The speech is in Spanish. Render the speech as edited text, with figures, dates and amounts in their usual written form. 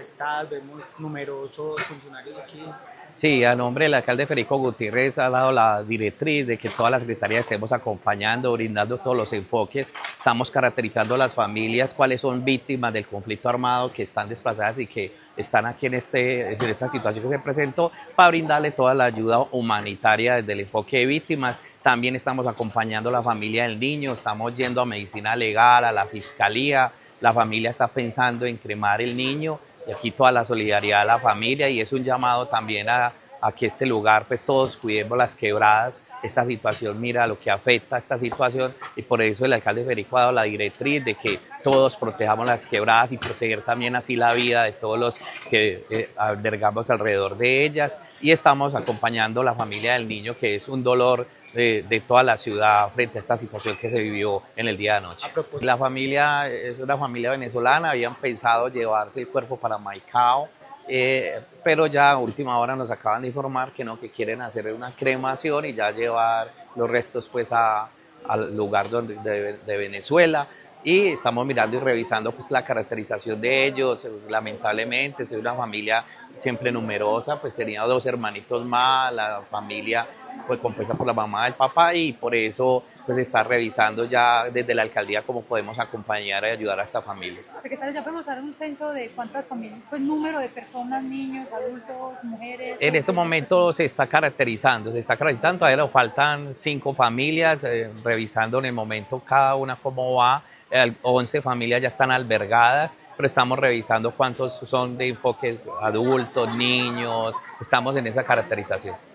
afectadas, vemos numerosos funcionarios aquí. Sí, a nombre del alcalde Federico Gutiérrez ha dado la directriz de que toda la secretaría estemos acompañando, brindando todos los enfoques. Estamos caracterizando a las familias, cuáles son víctimas del conflicto armado, que están desplazadas y que están aquí en esta situación que se presentó, para brindarle toda la ayuda humanitaria desde el enfoque de víctimas. También estamos acompañando a la familia del niño, estamos yendo a medicina legal, a la fiscalía. La familia está pensando en cremar el niño y aquí toda la solidaridad de la familia, y es un llamado también a que este lugar, pues todos cuidemos las quebradas. Esta situación, mira lo que afecta a esta situación, y por eso el alcalde Federico ha dado la directriz de que todos protejamos las quebradas y proteger también así la vida de todos los que albergamos alrededor de ellas. Y estamos acompañando a la familia del niño, que es un dolor de toda la ciudad frente a esta situación que se vivió en el día de anoche. La familia es una familia venezolana, habían pensado llevarse el cuerpo para Maicao, pero ya a última hora nos acaban de informar que no, que quieren hacer una cremación y ya llevar los restos pues al lugar de Venezuela. Y estamos mirando y revisando pues la caracterización de ellos. Lamentablemente es una familia siempre numerosa, pues tenía dos hermanitos más, la familia fue compuesta por la mamá del papá, y por eso pues está revisando ya desde la alcaldía cómo podemos acompañar y ayudar a esta familia. Secretario, ya podemos dar un censo de cuántas familias, pues número de personas, niños, adultos, mujeres. En este momento se está caracterizando, todavía nos faltan 5 familias, revisando en el momento cada una cómo va. 11 familias ya están albergadas, pero estamos revisando cuántos son de enfoque adultos, niños, estamos en esa caracterización.